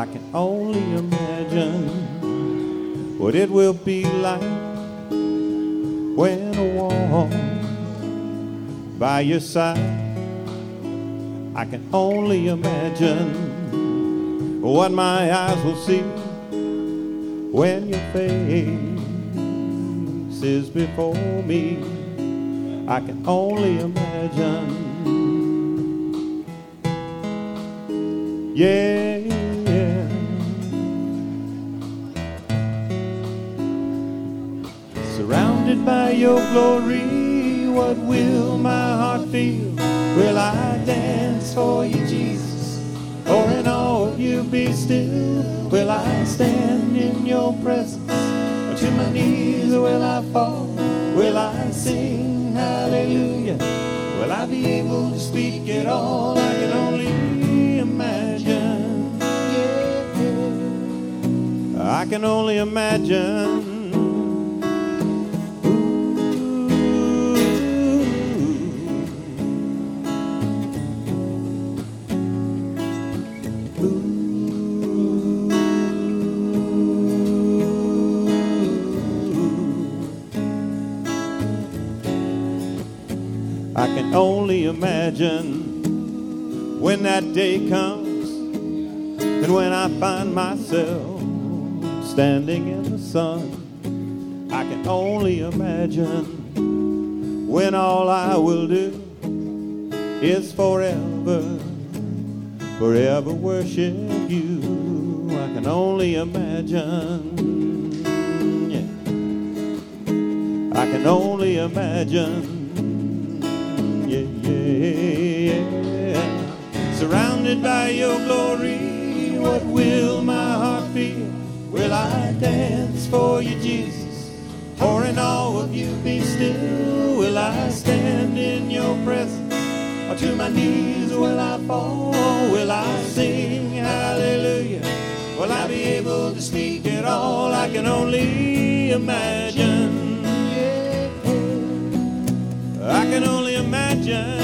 can only imagine what it will be like when I walk by your side. I can only imagine what my eyes will see when your face is before me. I can only imagine. Yeah, yeah. Surrounded by your glory, what will my heart feel? Will I dance for you, Jesus? Or in awe of you be still? Will I stand in your presence? Or to my knees will I fall? Will I sing hallelujah? Will I be able to speak at all? I can only imagine. Yeah. I can only imagine. I can only imagine when that day comes and when I find myself standing in the sun. I can only imagine when all I will do is forever, forever worship you. I can only imagine, yeah. I can only imagine. Yeah. Surrounded by your glory, what will my heart feel? Will I dance for you, Jesus? Or in awe of you be still? Will I stand in your presence? Or to my knees will I fall? Will I sing hallelujah? Will I be able to speak at all? I can only imagine. I can only imagine,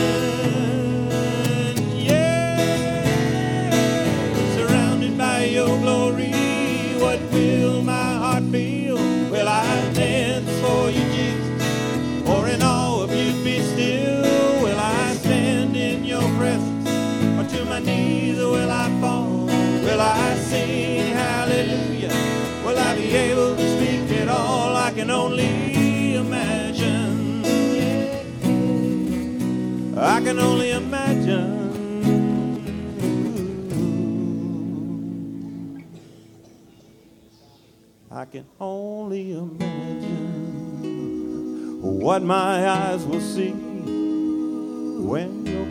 yeah. Surrounded by your glory, what will my heart feel? Will I dance for you, Jesus? Or in awe of you be still? Will I stand in your presence? Or to my knees will I fall? Will I sing hallelujah? Will I be able to speak at all? I can only imagine. I can only imagine. I can only imagine what my eyes will see when your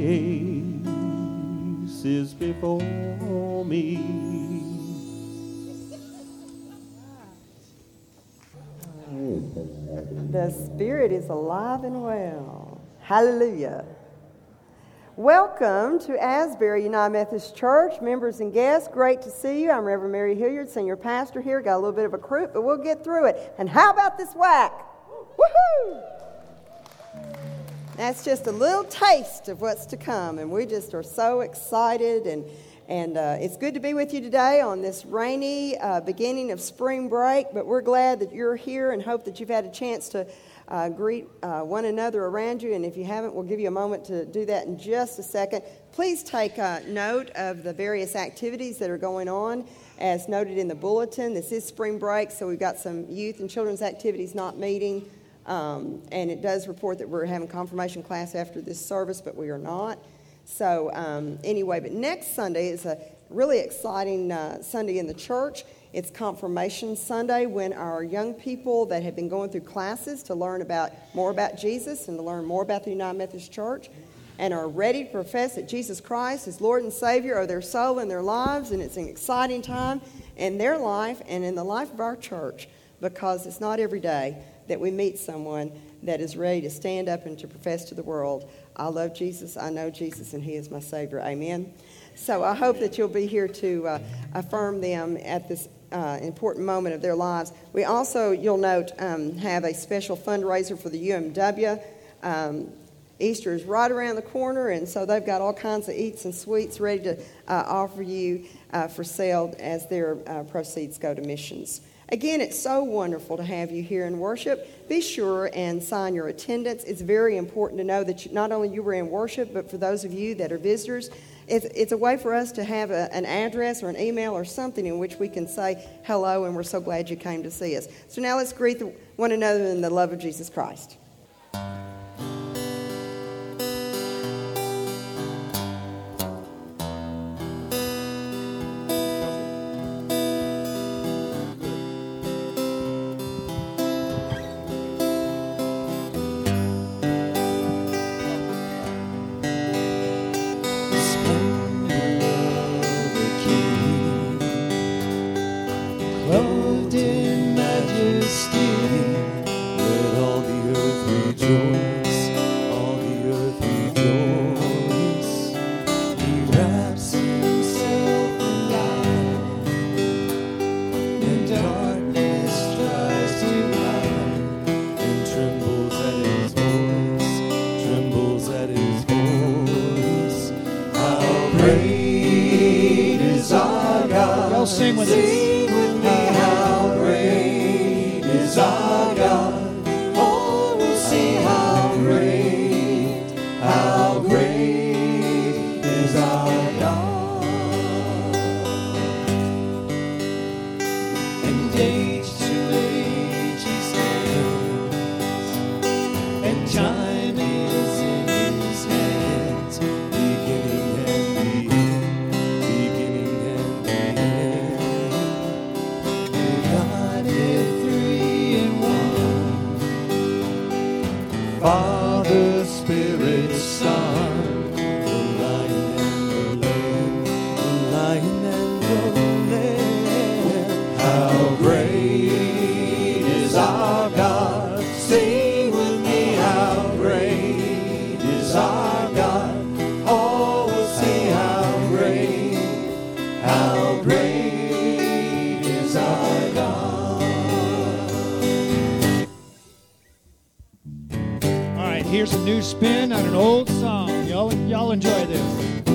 face is before me. The Spirit is alive and well. Hallelujah. Welcome to Asbury United Methodist Church, members and guests. Great to see you. I'm Reverend Mary Hilliard, senior pastor here. Got a little bit of a croup, but we'll get through it. And how about this whack? Woohoo! That's just a little taste of what's to come, and we just are so excited. And it's good to be with you today on this rainy beginning of spring break, but we're glad that you're here and hope that you've had a chance to greet one another around you, and if you haven't, we'll give you a moment to do that in just a second. Please take note of the various activities that are going on. As noted in the bulletin, this is spring break, so we've got some youth and children's activities not meeting, and it does report that we're having confirmation class after this service, but we are not. So anyway, but next Sunday is a really exciting Sunday in the church. It's Confirmation Sunday, when our young people that have been going through classes to learn more about Jesus and to learn more about the United Methodist Church and are ready to profess that Jesus Christ is Lord and Savior of their soul and their lives. And it's an exciting time in their life and in the life of our church, because it's not every day that we meet someone that is ready to stand up and to profess to the world, I love Jesus, I know Jesus, and He is my Savior. Amen. So I hope that you'll be here to affirm them at this important moment of their lives. We also, you'll note, have a special fundraiser for the UMW. Easter is right around the corner, and so they've got all kinds of eats and sweets ready to offer you for sale as their proceeds go to missions. Again, it's so wonderful to have you here in worship. Be sure and sign your attendance. It's very important to know that not only you were in worship, but for those of you that are visitors, it's a way for us to have an address or an email or something in which we can say hello, and we're so glad you came to see us. So now let's greet one another in the love of Jesus Christ. Clothed in majesty, let all the earth rejoice, all the earth rejoice. He wraps himself in light, and darkness tries to hide, and trembles at his voice, How great is our God. Y'all sing with us. How great is our God. Oh, we'll see how great is our God. And age to age he stands, and time is in his hands, beginning and the end, beginning and the end. Godhead three in one, Father, Spirit, Son, the Lion and the Lamb, the Lion and the Lamb. How great is our God. Sing with me, how great is our God. Oh, we'll see how great is our God. All right, here's a new spin on an old song. Y'all enjoy this.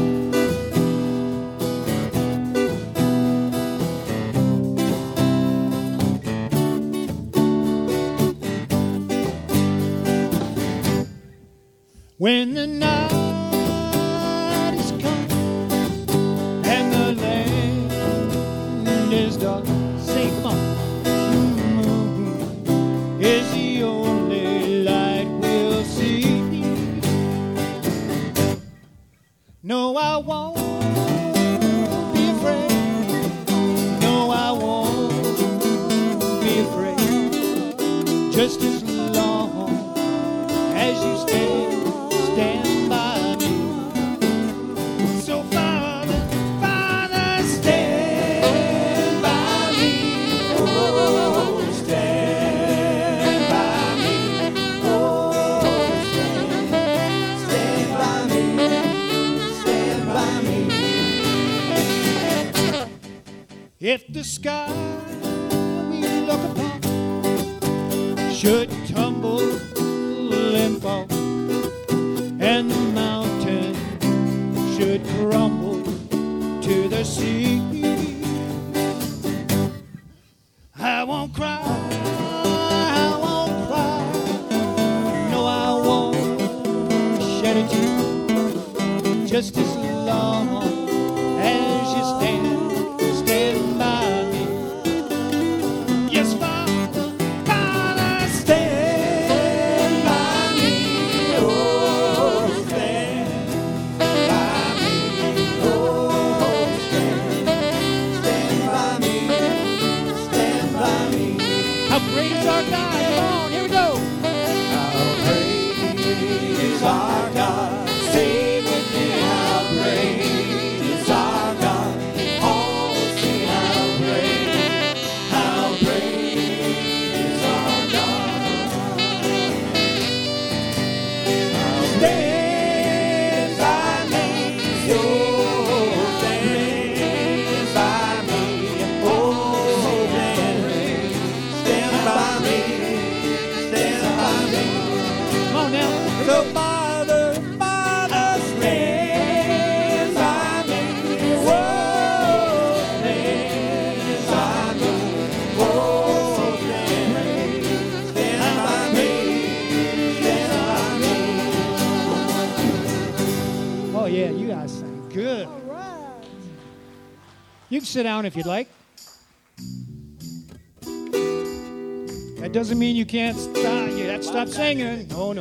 When the night is come and the land is dark, say, come on. Is the only light we'll see. No, I won't be afraid. No, I won't be afraid. Just as long as you stand by me. So Father, stand by me. Oh, stand by me. Oh, stand by me. Stand by me. If the sky we look upon should tumble and fall, and the mountain should crumble to the sea, I won't cry, I won't cry, no, I won't shed a tear, just as long as you stand by me. Yes, Father, stand by me. Oh, stand by me. Oh, stand by me. Stand by me. How great is our God? Come on, here we go. How great is our God? Sing with me. How great is our God? Oh, Oh, yeah, you guys sang good. All right. You can sit down if you'd like. That doesn't mean you can't stop. You have to stop singing. No.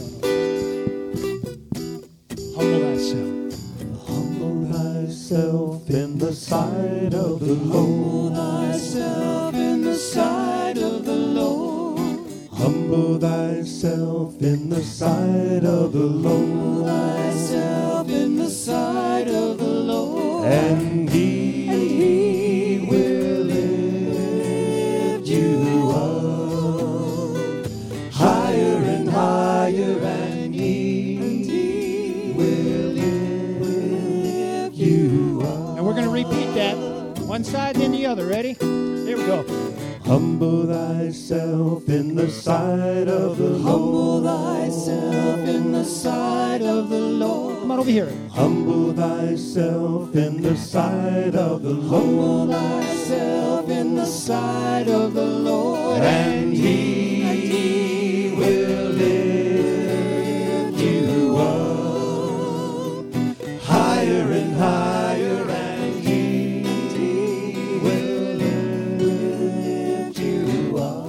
Humble thyself. Humble thyself in the sight of the Lord. Humble thyself in the sight of the Lord. Humble thyself in the sight of the Humble Lord. thyself in the sight of the Lord. And he will lift you up higher and higher, and he will lift you up. Now we're going to repeat that. One side, then the other. Ready? Here we go. Humble thyself in the sight of the Humble Lord. thyself in the sight of the Lord. Come on over here. Humble thyself in the sight of the Humble Lord. thyself in the sight of the Lord. And he will lift you up higher and higher, and he will lift you up.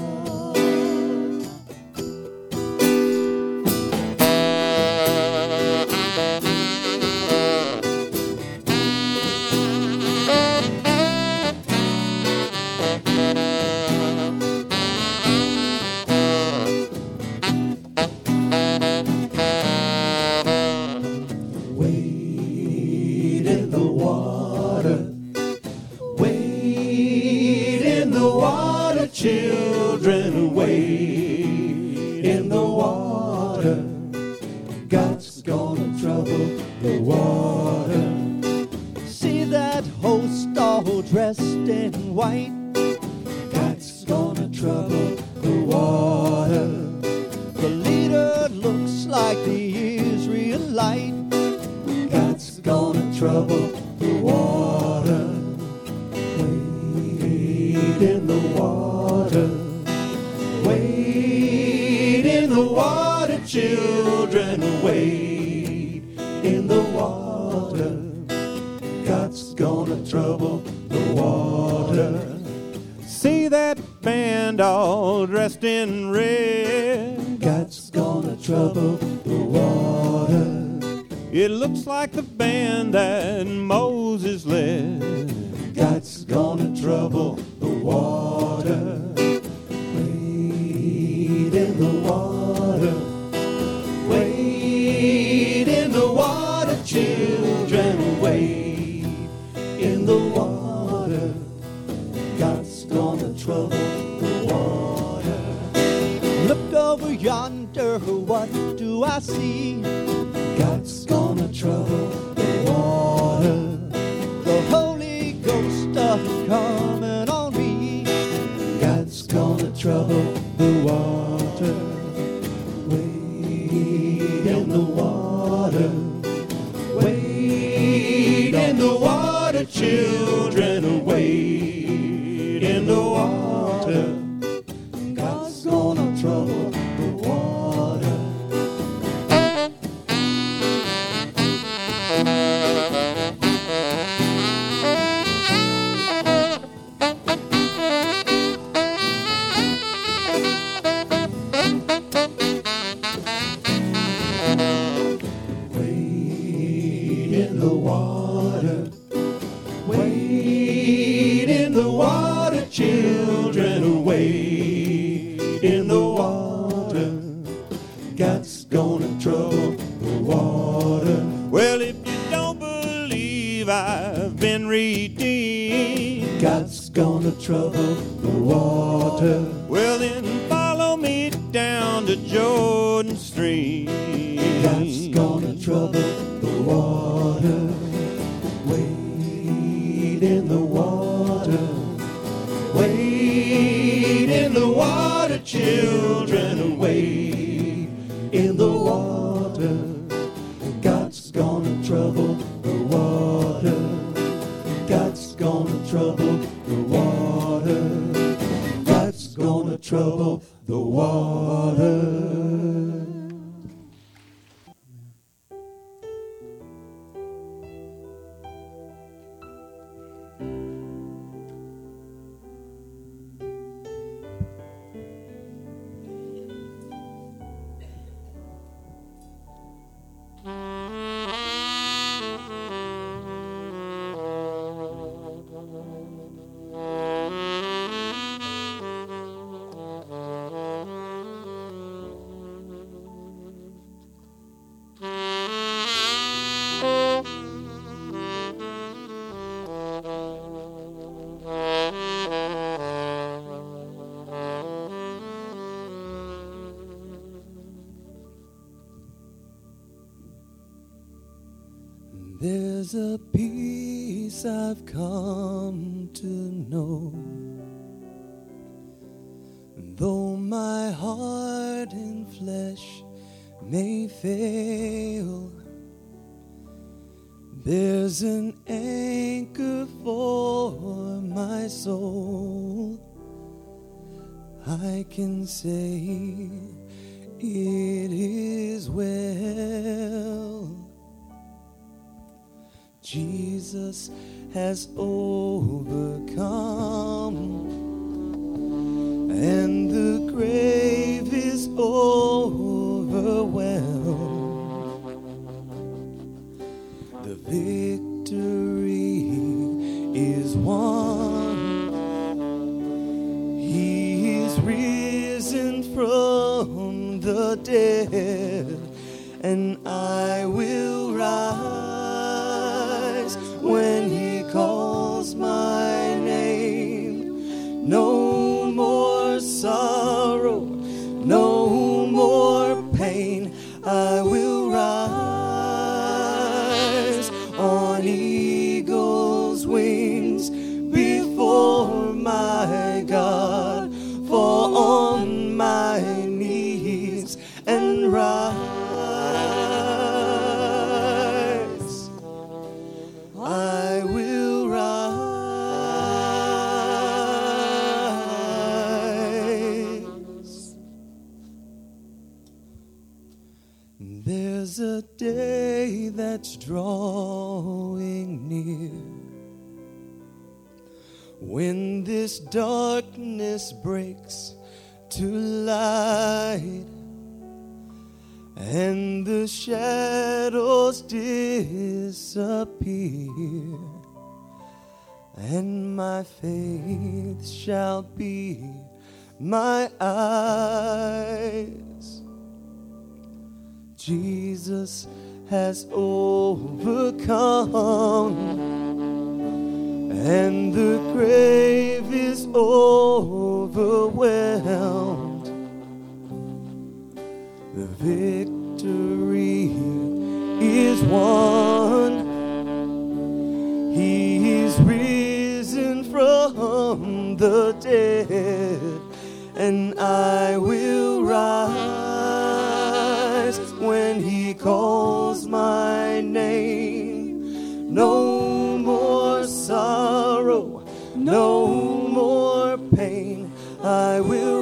Wade in the water, wade in the water, children, wade in the water. God's gonna trouble the water. See that host all dressed in white. God's gonna trouble the water. The leader looks like the Israelite. God's gonna trouble the water. Wade in the water, wade in the water, children, wade in the water. God's gonna trouble the water. See that band all dressed in red? God's gonna trouble the water. It looks like the band that Moses led. God's gonna trouble the water. Wade in the water, wade in the water, children, wade in the water. God's gonna trouble the water. Look over yonder, what do I see? God's gonna trouble the water. The Holy Ghost coming on me. God's gonna trouble the water. Wade in the water, wade in the water, children, wade in the water. God's gonna trouble the water. Wade in the water, wade in the water, children, wade in the water. God's gonna trouble the water. Well, if you don't believe I've been redeemed, God's gonna trouble the water. Well, then follow me down to Jordan Stream. God's gonna trouble the water. Wade in the water, wade in the water, children, wade in the water. God's gonna trouble the water. God's gonna trouble the water. God's gonna trouble the water. There's a peace I've come to know, though my heart and flesh may fail. There's an anchor for my soul. I can say it is well. Jesus has overcome, and the grave is overwhelmed. The victory is won. He is risen from the dead, and I will rise when he calls my name. No more sorrow, no more pain. I will rise on eagle's wings before my God, fall on my knees and rise. I will rise. There's a day that's drawing near, when this darkness breaks to light, and the shadows disappear, and my faith shall be my eyes. Jesus has overcome, and the grave is overwhelmed. The victory is won. He is risen from the dead, and I will rise when he calls my name. No more sorrow, no more pain. I will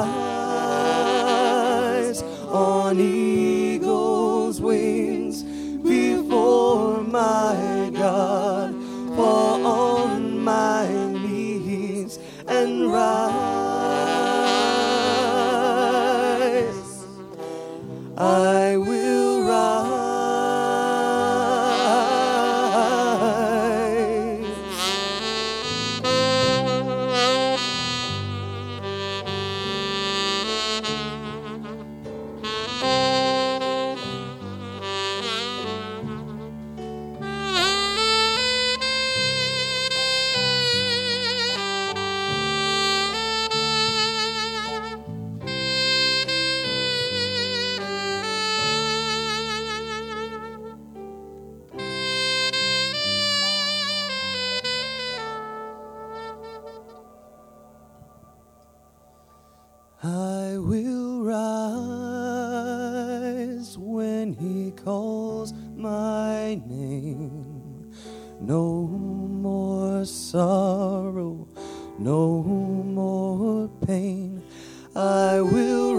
rise on eagle's wings before my God, fall on my knees and rise. I will rise. I will rise when he calls my name. No more sorrow, no more pain. I will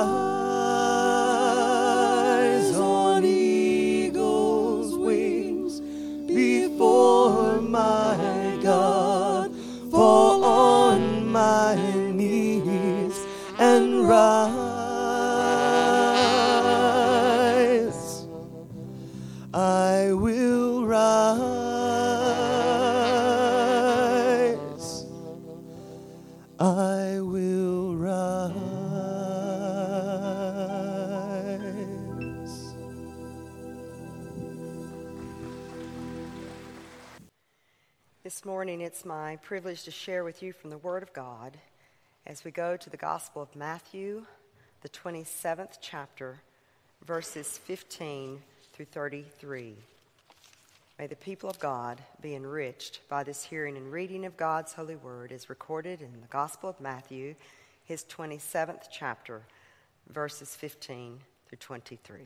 rise on eagle's wings before my God, fall on my knees and rise. I will rise. I will rise. This morning, it's my privilege to share with you from the Word of God as we go to the Gospel of Matthew, the 27th chapter, verses 15 through 33. May the people of God be enriched by this hearing and reading of God's holy word as recorded in the Gospel of Matthew, his 27th chapter, verses 15 through 23.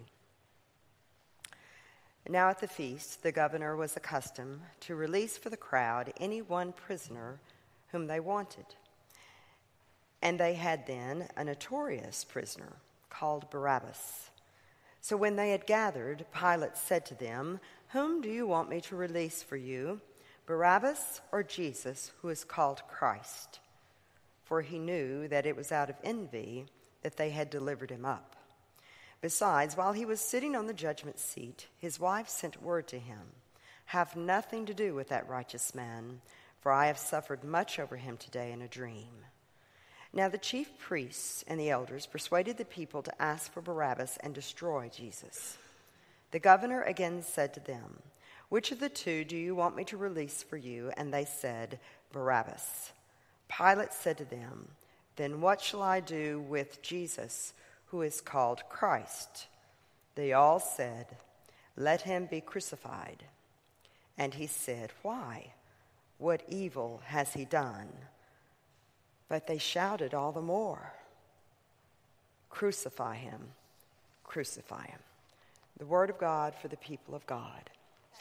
Now at the feast, the governor was accustomed to release for the crowd any one prisoner whom they wanted. And they had then a notorious prisoner called Barabbas. So when they had gathered, Pilate said to them, "Whom do you want me to release for you, Barabbas or Jesus, who is called Christ?" For he knew that it was out of envy that they had delivered him up. Besides, while he was sitting on the judgment seat, his wife sent word to him, "Have nothing to do with that righteous man, for I have suffered much over him today in a dream." Now the chief priests and the elders persuaded the people to ask for Barabbas and destroy Jesus. The governor again said to them, "Which of the two do you want me to release for you?" And they said, "Barabbas." Pilate said to them, "Then what shall I do with Jesus, who is called Christ?" They all said, "Let him be crucified." And he said, "Why? What evil has he done?" But they shouted all the more, "Crucify him, crucify him." The word of God for the people of God.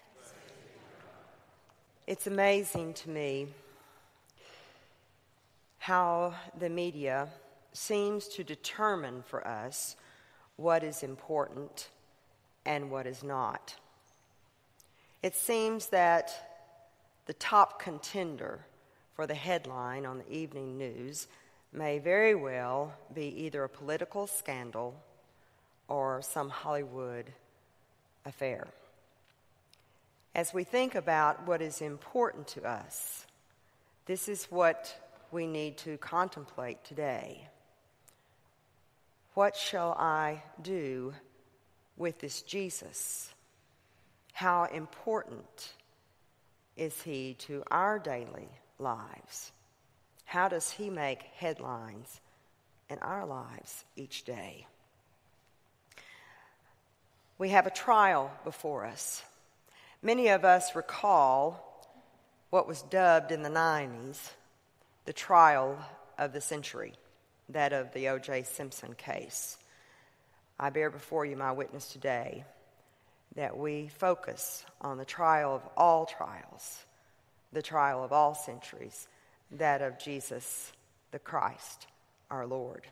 It's amazing to me how the media seems to determine for us what is important and what is not. It seems that the top contender for the headline on the evening news may very well be either a political scandal or some Hollywood affair. As we think about what is important to us, this is what we need to contemplate today. What shall I do with this Jesus? How important is he to our daily lives? How does he make headlines in our lives each day? We have a trial before us. Many of us recall what was dubbed in the 90s the trial of the century, that of the O.J. Simpson case. I bear before you my witness today that we focus on the trial of all trials, the trial of all centuries, that of Jesus the Christ, our Lord.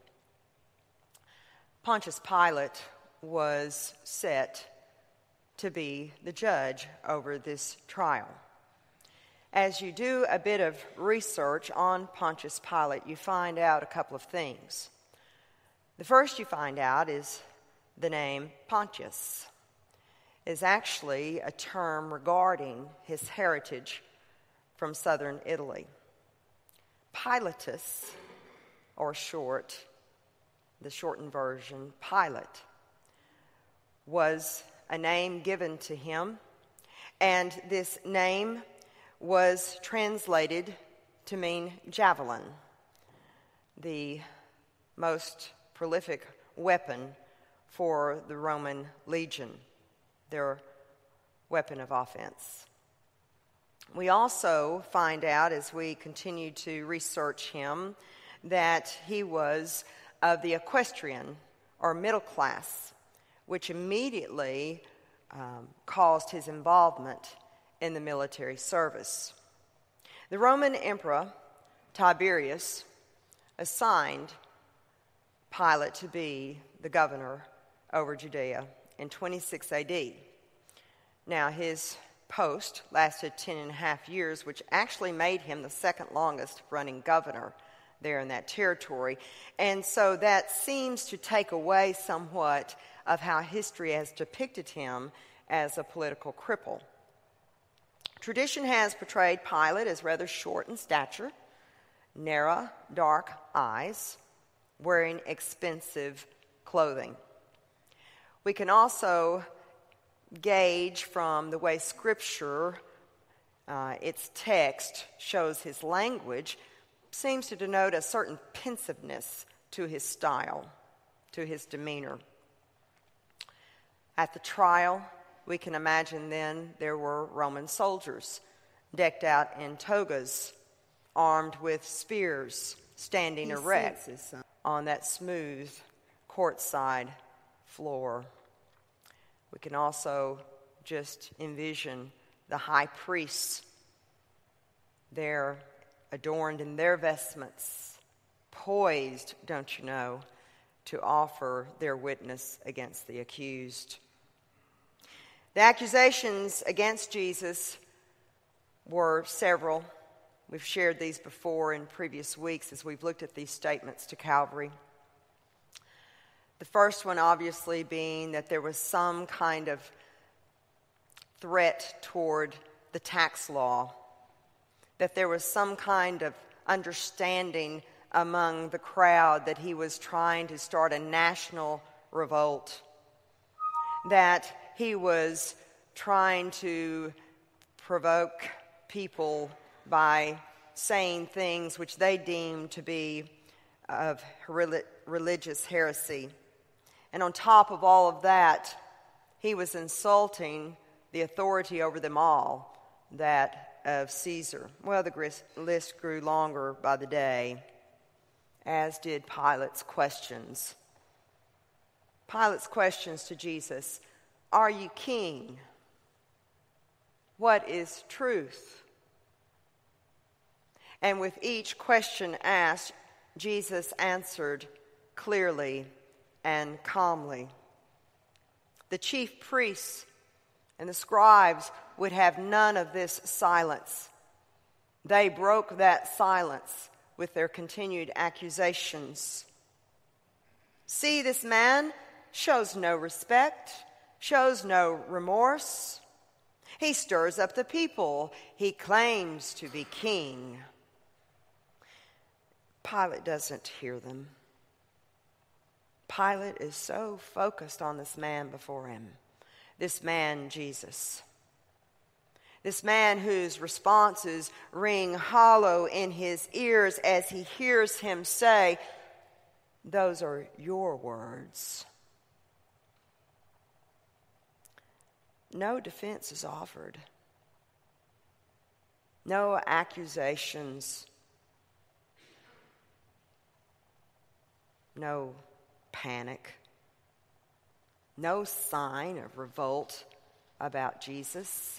Pontius Pilate was set to be the judge over this trial. As you do a bit of research on Pontius Pilate, you find out a couple of things. The first you find out is the name Pontius is actually a term regarding his heritage from southern Italy. Pilatus, or the shortened version, Pilate, was a name given to him, and this name was translated to mean javelin, the most prolific weapon for the Roman legion, their weapon of offense. We also find out as we continue to research him that he was of the equestrian or middle class, which immediately caused his involvement in the military service. The Roman Emperor Tiberius assigned Pilate to be the governor over Judea in 26 AD. Now, his post lasted 10.5 years, which actually made him the second longest running governor there in that territory. And so that seems to take away somewhat of how history has depicted him as a political cripple. Tradition has portrayed Pilate as rather short in stature, narrow, dark eyes, wearing expensive clothing. We can also gauge from the way Scripture, its text, shows his language, seems to denote a certain pensiveness to his style, to his demeanor. At the trial, we can imagine then there were Roman soldiers decked out in togas, armed with spears, standing erect on that smooth courtside floor. We can also just envision the high priests there, adorned in their vestments, poised, don't you know, to offer their witness against the accused. The accusations against Jesus were several. We've shared these before in previous weeks as we've looked at these statements to Calvary. The first one obviously being that there was some kind of threat toward the tax law, that there was some kind of understanding among the crowd that he was trying to start a national revolt, that he was trying to provoke people by saying things which they deemed to be of religious heresy. And on top of all of that, he was insulting the authority over them all, that of Caesar. Well, the list grew longer by the day, as did Pilate's questions. Pilate's questions to Jesus: are you king? What is truth? And with each question asked, Jesus answered clearly and calmly. The chief priests and the scribes would have none of this silence. They broke that silence with their continued accusations. See, this man shows no respect, shows no remorse. He stirs up the people. He claims to be king. Pilate doesn't hear them. Pilate is so focused on this man before him, this man Jesus, this man whose responses ring hollow in his ears as he hears him say, "Those are your words." No defense is offered. No accusations. No panic. No sign of revolt about Jesus.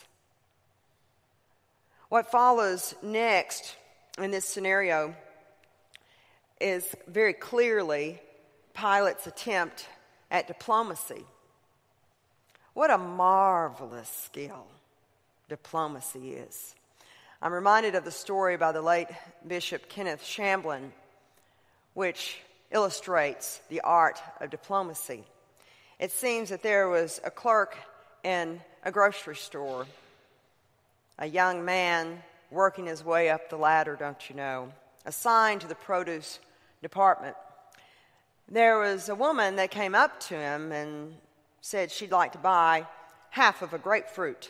What follows next in this scenario is very clearly Pilate's attempt at diplomacy. What a marvelous skill diplomacy is. I'm reminded of the story by the late Bishop Kenneth Shamblin, which illustrates the art of diplomacy. It seems that there was a clerk in a grocery store, a young man working his way up the ladder, don't you know, assigned to the produce department. There was a woman that came up to him and said she'd like to buy half of a grapefruit.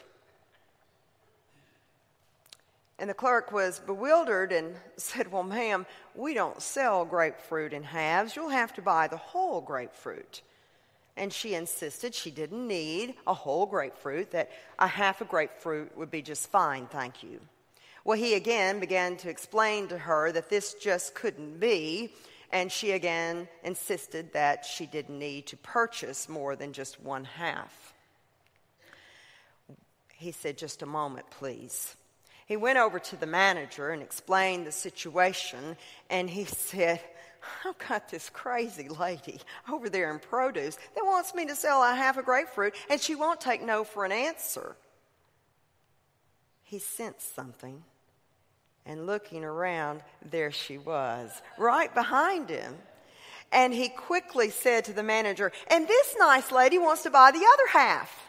And the clerk was bewildered and said, "Well, ma'am, we don't sell grapefruit in halves. You'll have to buy the whole grapefruit." And she insisted she didn't need a whole grapefruit, that a half a grapefruit would be just fine, thank you. Well, he again began to explain to her that this just couldn't be, and she again insisted that she didn't need to purchase more than just one half. He said, "Just a moment, please." He went over to the manager and explained the situation, and he said, "I've got this crazy lady over there in produce that wants me to sell a half a grapefruit, and she won't take no for an answer." He sensed something, and looking around, there she was, right behind him. And he quickly said to the manager, "And this nice lady wants to buy the other half."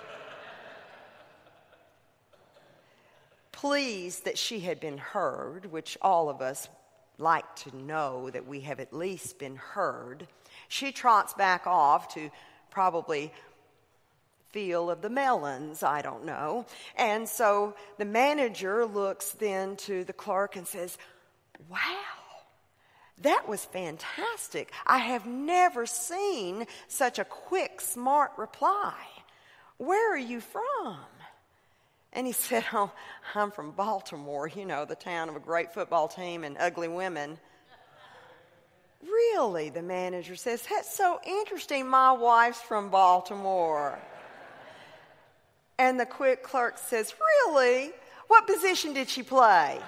Pleased that she had been heard, which all of us like to know that we have at least been heard, she trots back off to probably feel of the melons, I don't know. And so the manager looks then to the clerk and says, "Wow, that was fantastic. I have never seen such a quick, smart reply. "Where are you from?" And he said, "Oh, I'm from Baltimore, the town of a great football team and ugly women." "Really?" the manager says. "That's so interesting. My wife's from Baltimore." And the quick clerk says, "Really? What position did she play?"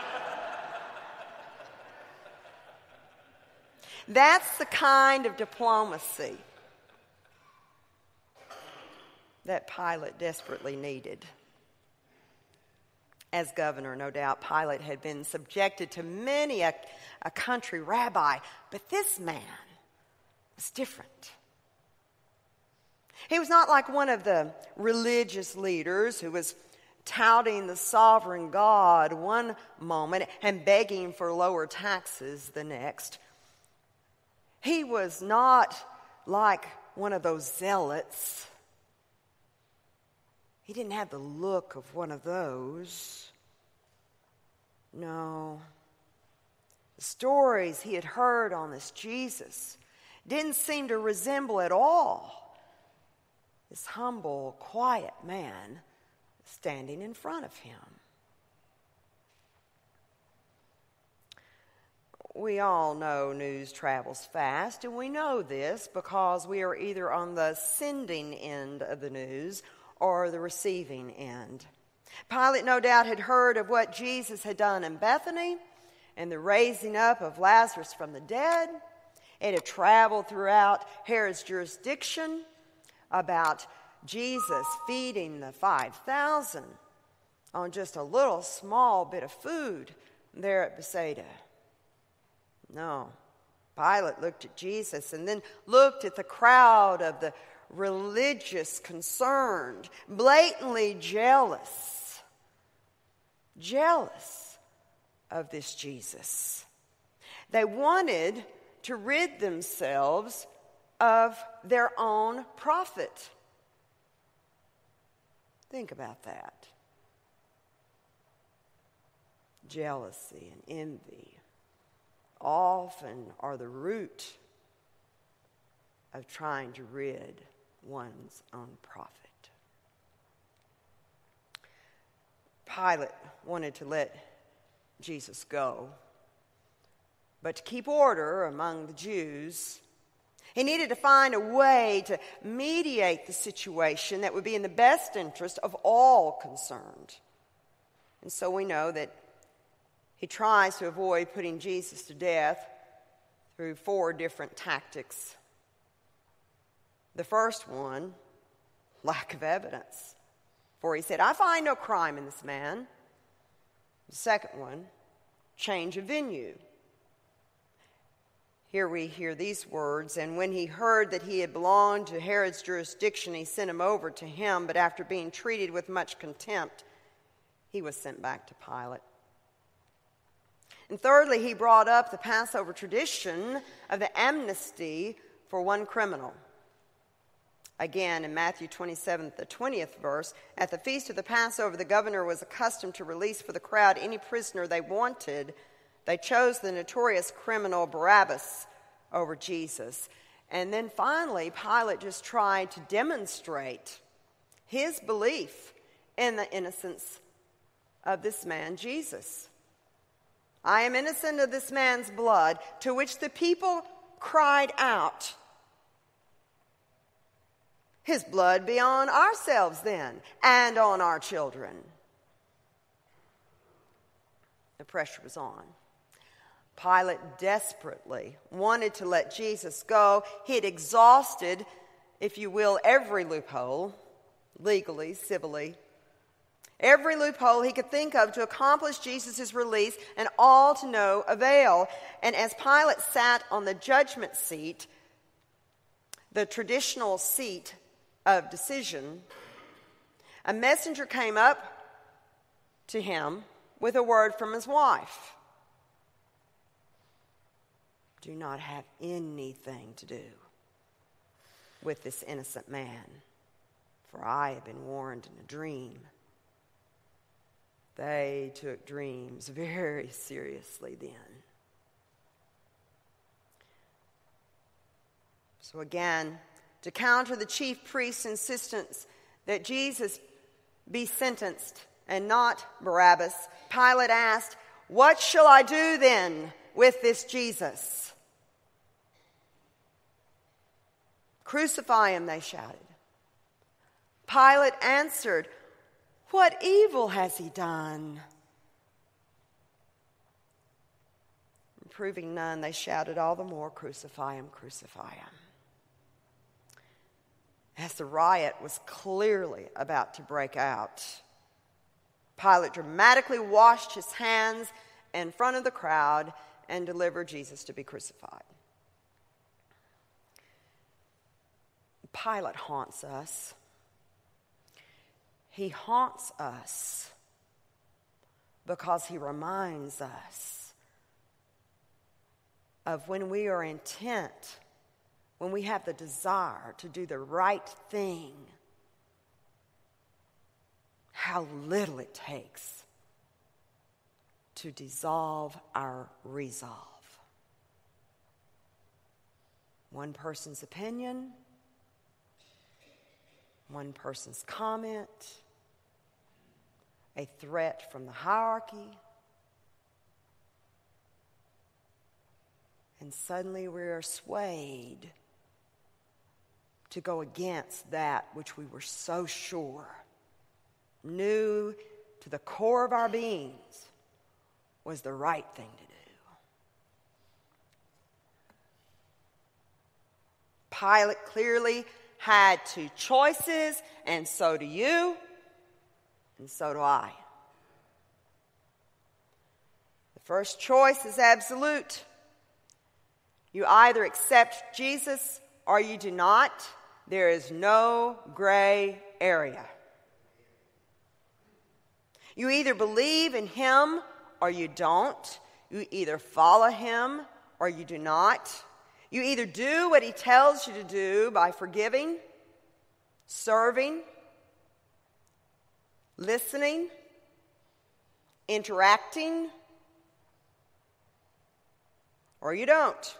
That's the kind of diplomacy that Pilate desperately needed. As governor, no doubt, Pilate had been subjected to many a country rabbi, but this man was different. He was not like one of the religious leaders who was touting the sovereign God one moment and begging for lower taxes the next. He was not like one of those zealots. He didn't have the look of one of those. No. The stories he had heard on this Jesus didn't seem to resemble at all this humble, quiet man standing in front of him. We all know news travels fast, and we know this because we are either on the sending end of the news or the receiving end. Pilate no doubt had heard of what Jesus had done in Bethany and the raising up of Lazarus from the dead. It had traveled throughout Herod's jurisdiction about Jesus feeding the 5,000 on just a little small bit of food there at Bethsaida. No. Pilate looked at Jesus and then looked at the crowd of the religious, concerned, blatantly jealous of this Jesus. They wanted to rid themselves of their own prophet. Think about that. Jealousy and envy often are the root of trying to rid one's own prophet. Pilate wanted to let Jesus go, but to keep order among the Jews, he needed to find a way to mediate the situation that would be in the best interest of all concerned. And so we know that he tries to avoid putting Jesus to death through 4 different tactics. The first one, lack of evidence. For he said, "I find no crime in this man." The second one, change of venue. Here we hear these words, "And when he heard that he had belonged to Herod's jurisdiction, he sent him over to him, but after being treated with much contempt, he was sent back to Pilate." And thirdly, he brought up the Passover tradition of the amnesty for one criminal. Again, in Matthew 27, the 20th verse, "At the feast of the Passover, the governor was accustomed to release for the crowd any prisoner they wanted. They chose the notorious criminal Barabbas over Jesus." And then finally, Pilate just tried to demonstrate his belief in the innocence of this man, Jesus. "I am innocent of this man's blood," to which the people cried out, "His blood be on ourselves then, and on our children." The pressure was on. Pilate desperately wanted to let Jesus go. He had exhausted, if you will, every loophole, legally, civilly, every loophole he could think of to accomplish Jesus' release, and all to no avail. And as Pilate sat on the judgment seat, the traditional seat of decision, a messenger came up to him with a word from his wife. "Do not have anything to do with this innocent man, for I have been warned in a dream." They took dreams very seriously then. So again, to counter the chief priest's insistence that Jesus be sentenced and not Barabbas, Pilate asked, "What shall I do then with this Jesus?" "Crucify him," they shouted. Pilate answered, "What evil has he done?" Proving none, they shouted all the more, "Crucify him, crucify him." As the riot was clearly about to break out, Pilate dramatically washed his hands in front of the crowd and delivered Jesus to be crucified. Pilate haunts us. He haunts us because he reminds us of when we are intent, when we have the desire to do the right thing, how little it takes to dissolve our resolve. One person's opinion, one person's comment, a threat from the hierarchy, and suddenly we are swayed to go against that which we were so sure, knew to the core of our beings, was the right thing to do. Pilate clearly had two choices, and so do you, and so do I. The first choice is absolute. You either accept Jesus or you do not. There is no gray area. You either believe in him or you don't. You either follow him or you do not. You either do what he tells you to do by forgiving, serving, listening, interacting, or you don't.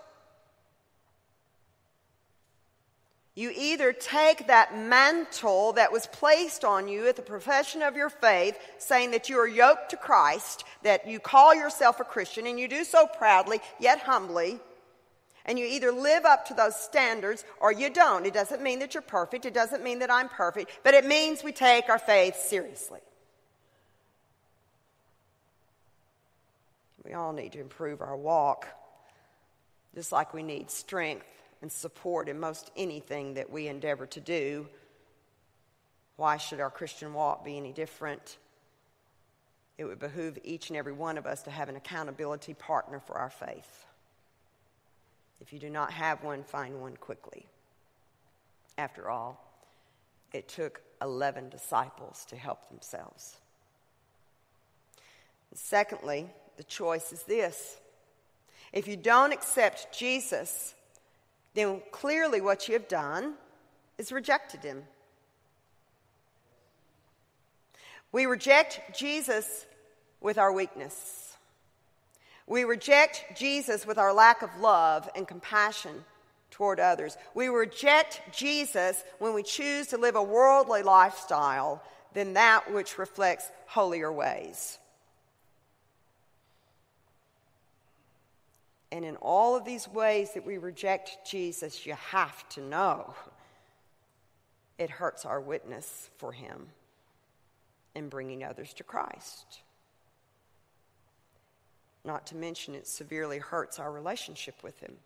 You either take that mantle that was placed on you at the profession of your faith, saying that you are yoked to Christ, that you call yourself a Christian, and you do so proudly, yet humbly, and you either live up to those standards or you don't. It doesn't mean that you're perfect. It doesn't mean that I'm perfect, but it means we take our faith seriously. We all need to improve our walk, just like we need strength and support in most anything that we endeavor to do. Why should our Christian walk be any different? It would behoove each and every one of us to have an accountability partner for our faith. If you do not have one, find one quickly. After all, it took 11 disciples to help themselves. And secondly, the choice is this. If you don't accept Jesus, then clearly what you have done is rejected him. We reject Jesus with our weakness. We reject Jesus with our lack of love and compassion toward others. We reject Jesus when we choose to live a worldly lifestyle than that which reflects holier ways. And in all of these ways that we reject Jesus, you have to know it hurts our witness for him in bringing others to Christ. Not to mention it severely hurts our relationship with him.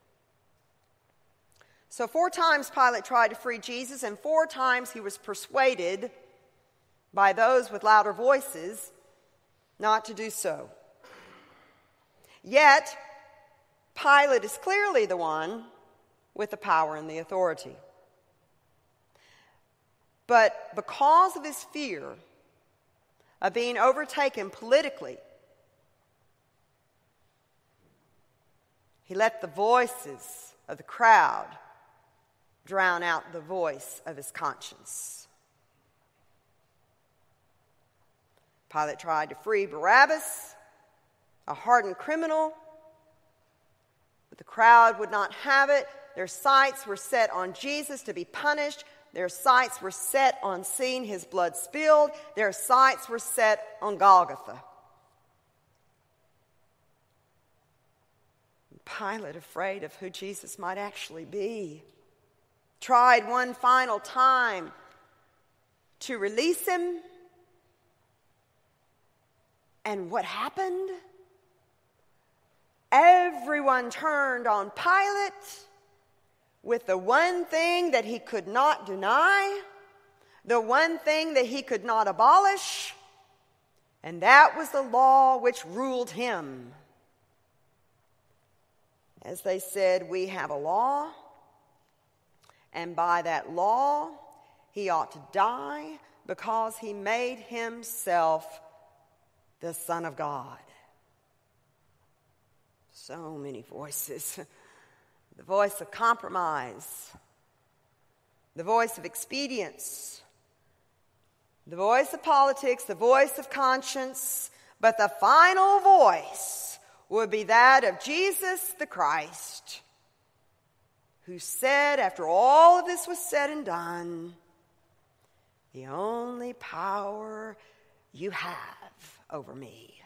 So 4 times Pilate tried to free Jesus, and 4 times he was persuaded by those with louder voices not to do so. Yet, Pilate is clearly the one with the power and the authority. But because of his fear of being overtaken politically, he let the voices of the crowd drown out the voice of his conscience. Pilate tried to free Barabbas, a hardened criminal, but the crowd would not have it. Their sights were set on Jesus to be punished. Their sights were set on seeing his blood spilled. Their sights were set on Golgotha. Pilate, afraid of who Jesus might actually be, tried one final time to release him. And what happened? Everyone turned on Pilate with the one thing that he could not deny, the one thing that he could not abolish, and that was the law which ruled him. As they said, we have a law, and by that law, he ought to die because he made himself the Son of God. So many voices. The voice of compromise, the voice of expedience, the voice of politics, the voice of conscience, but the final voice would be that of Jesus the Christ, who said, after all of this was said and done, the only power you have over me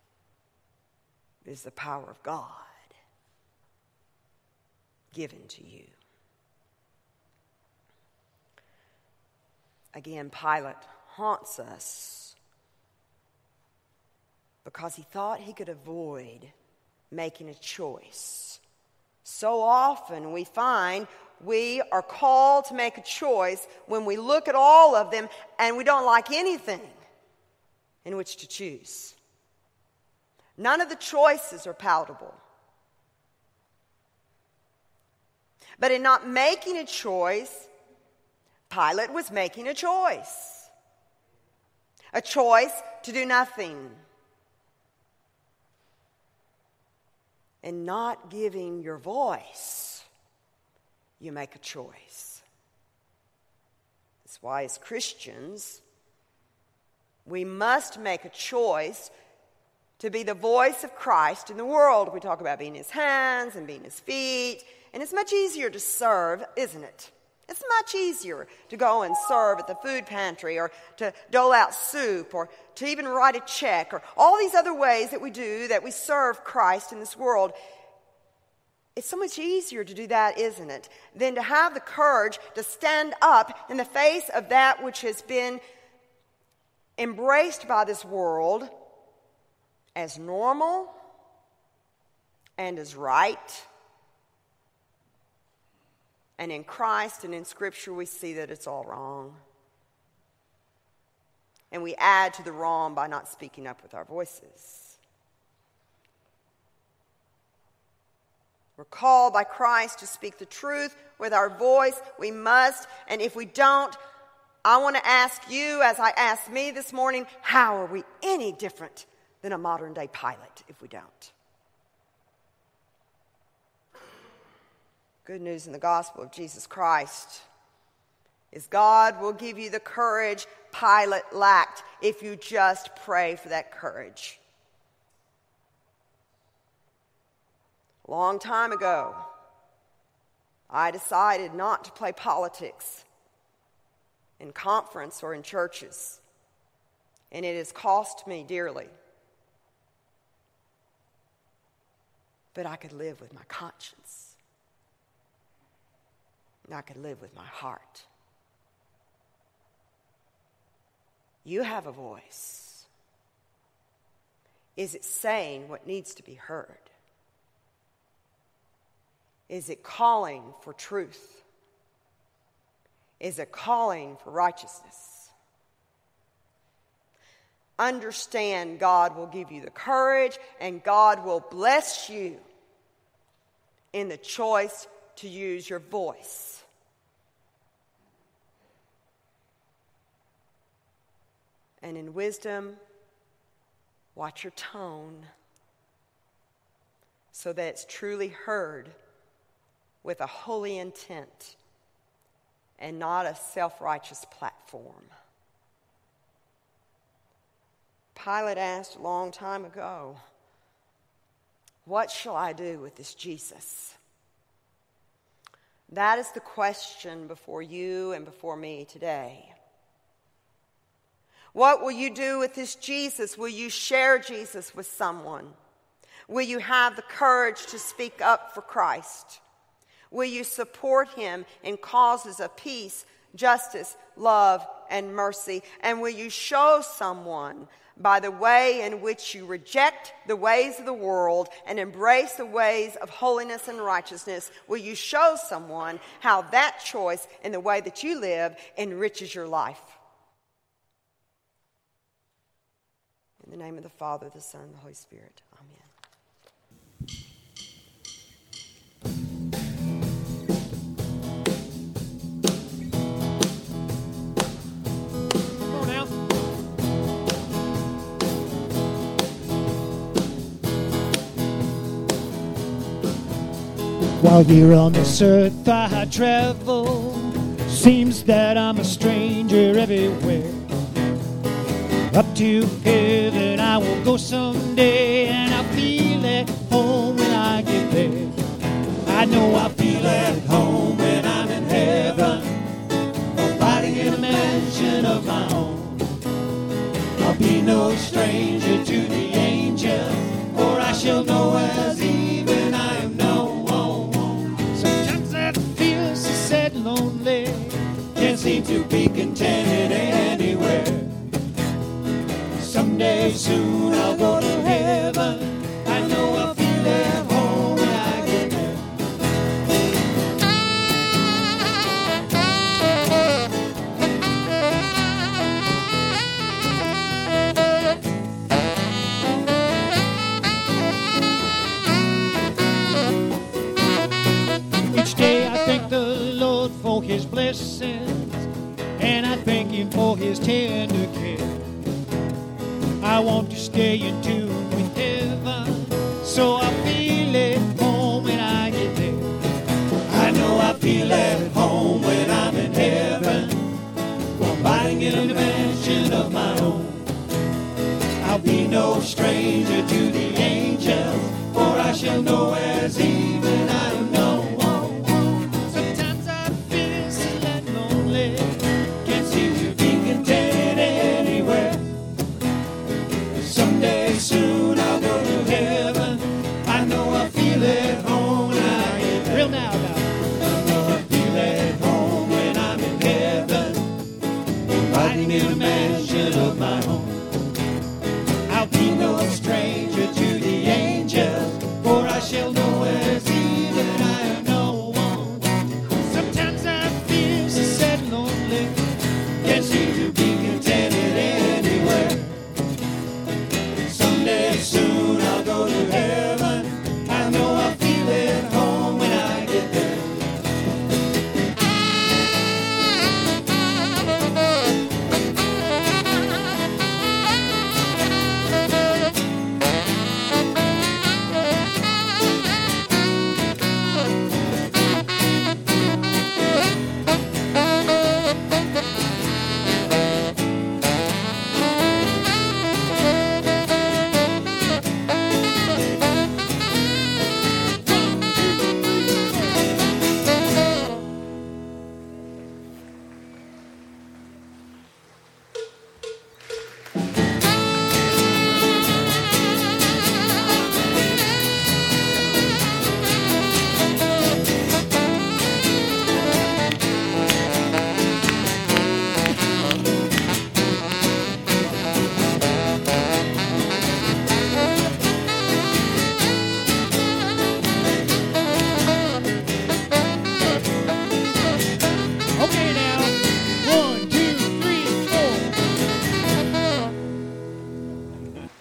is the power of God given to you. Again, Pilate haunts us because he thought he could avoid making a choice. So often we find we are called to make a choice when we look at all of them and we don't like anything in which to choose. None of the choices are palatable. But in not making a choice, Pilate was making a choice. A choice to do nothing. In not giving your voice, you make a choice. That's why as Christians, we must make a choice to be the voice of Christ in the world. We talk about being his hands and being his feet. And it's much easier to serve, isn't it? It's much easier to go and serve at the food pantry or to dole out soup or to even write a check or all these other ways that we do that we serve Christ in this world. It's so much easier to do that, isn't it, than to have the courage to stand up in the face of that which has been embraced by this world as normal and as right. And in Christ and in Scripture, we see that it's all wrong. And we add to the wrong by not speaking up with our voices. We're called by Christ to speak the truth with our voice. We must. And if we don't, I want to ask you, as I asked me this morning, how are we any different than a modern-day Pilate if we don't? Good news in the gospel of Jesus Christ is God will give you the courage Pilate lacked if you just pray for that courage. A long time ago, I decided not to play politics in conference or in churches, and it has cost me dearly. But I could live with my conscience. And I could live with my heart. You have a voice. Is it saying what needs to be heard? Is it calling for truth? Is it calling for righteousness? Understand God will give you the courage and God will bless you in the choice to use your voice. And in wisdom, watch your tone so that it's truly heard with a holy intent and not a self-righteous platform. Pilate asked a long time ago, "What shall I do with this Jesus?" That is the question before you and before me today. What will you do with this Jesus? Will you share Jesus with someone? Will you have the courage to speak up for Christ? Will you support him in causes of peace, justice, love, and mercy? And will you show someone by the way in which you reject the ways of the world and embrace the ways of holiness and righteousness, will you show someone how that choice in the way that you live enriches your life? In the name of the Father, the Son, and the Holy Spirit. Amen. While here on this earth I travel, seems that I'm a stranger everywhere. Up to heaven I will go someday, and I'll feel at home when I get there. I know I'll feel at home when I'm in heaven, abiding in a mansion of my own. I'll be no stranger to the angels, for I shall know as even I am known. Sometimes I feel so sad and lonely, can't seem to be contented anywhere. Someday soon I'll go to heaven, I know I'll feel at home when I get there. Each day I thank the Lord for his blessings, and I thank him for his tender care. I want to stay in tune with heaven, so I feel at home when I get there. I know I feel at home when I'm in heaven, abiding in a mansion of my own. I'll be no stranger to the angels, for I shall know as even I am known. Sometimes I feel sad and lonely, can't seem to be contented anywhere. Someday soon I'll go to heaven, I know I feel at home when I get there. Real now. I know I feel at home when I'm in heaven, riding in a mansion of my own.